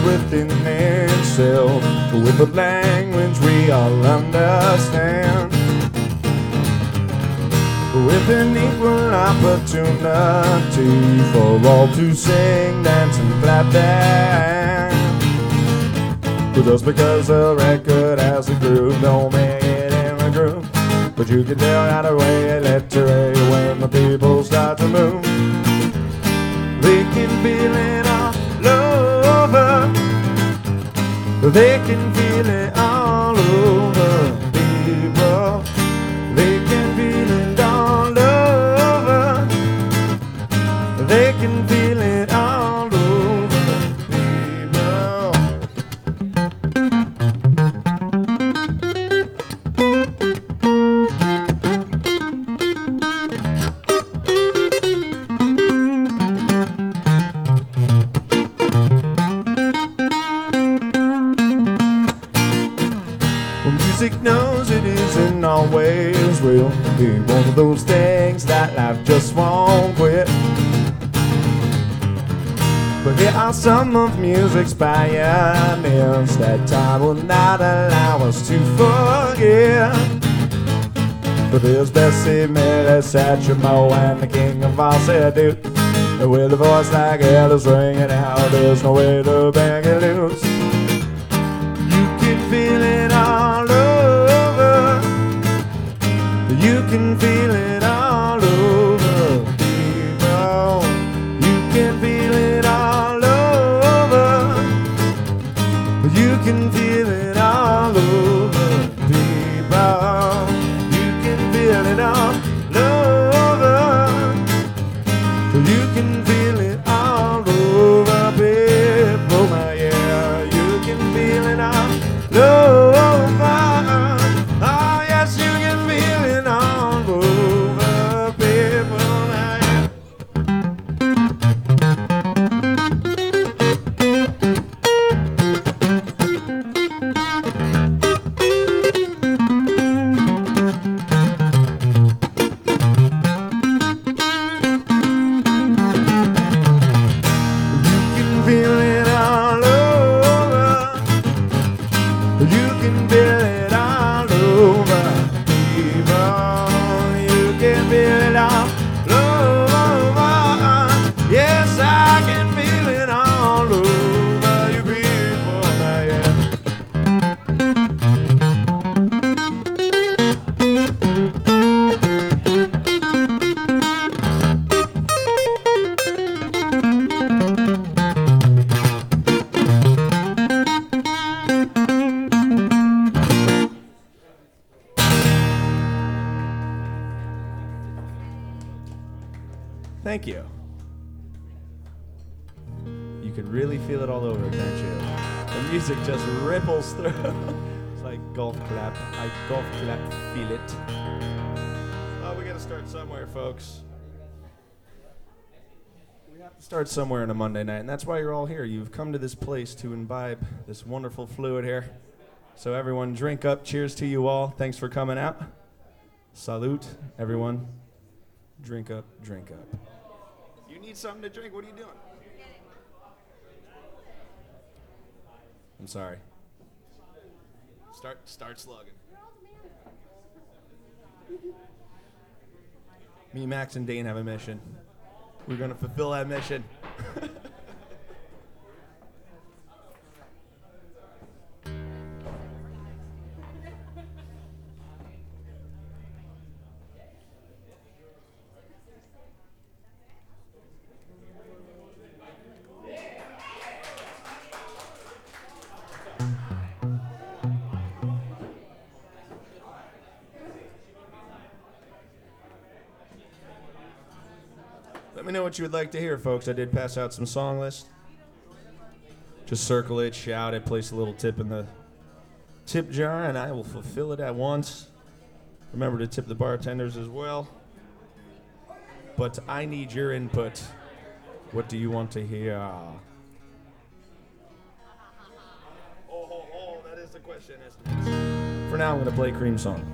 within itself with a language we all understand, with an equal opportunity for all to sing, dance, and clap their hands. But just because a record has a groove don't make it in the groove. But you can tell right away, literally, when the people start to move. They can feel it all over. They can feel it all over, people. They can feel it all over. They can feel it all over, people. Music knows it isn't always will be one of those things that life just won't quit. But here are some of music's pioneers that time will not allow us to forget. But there's Bessie, Millie, Satchmo, and the king of falsetto. And with a voice like Ellis ringing out, there's no way to bang it loose. You can feel it all over. You can feel it all over, people. You can feel it all over. You can feel it all over, people. You can feel it all over. You can feel it all over, people. Yeah, you can feel it all over. Oh, yes, you can feel it all over, people. You can feel it all over. You can feel it all over, people. You can feel it all over. Yes, I can feel it all over, you people. Yeah. Thank you. You can really feel it all over, can't you? The music just ripples through. It's like golf clap. I golf clap, feel it. Oh, we gotta start somewhere, folks. We have to start somewhere on a Monday night, and that's why you're all here. You've come to this place to imbibe this wonderful fluid here. So everyone, drink up. Cheers to you all. Thanks for coming out. Salute, everyone. Drink up, drink up. You need something to drink? What are you doing? I'm sorry. Start slugging. Me, Max, and Dane have a mission. We're gonna fulfill that mission. Let me know what you would like to hear, folks. I did pass out some song lists. Just circle it, shout it, place a little tip in the tip jar, and I will fulfill it at once. Remember to tip the bartenders as well. But I need your input. What do you want to hear? Oh, that is the question, isn't it? For now, I'm going to play Cream Song.